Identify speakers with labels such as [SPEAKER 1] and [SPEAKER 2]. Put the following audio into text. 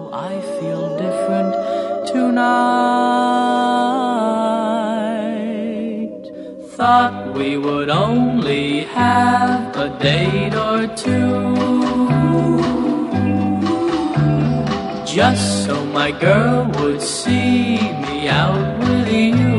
[SPEAKER 1] I feel different tonight. Thought we would only have a date or two, just so my girl would see me out with you.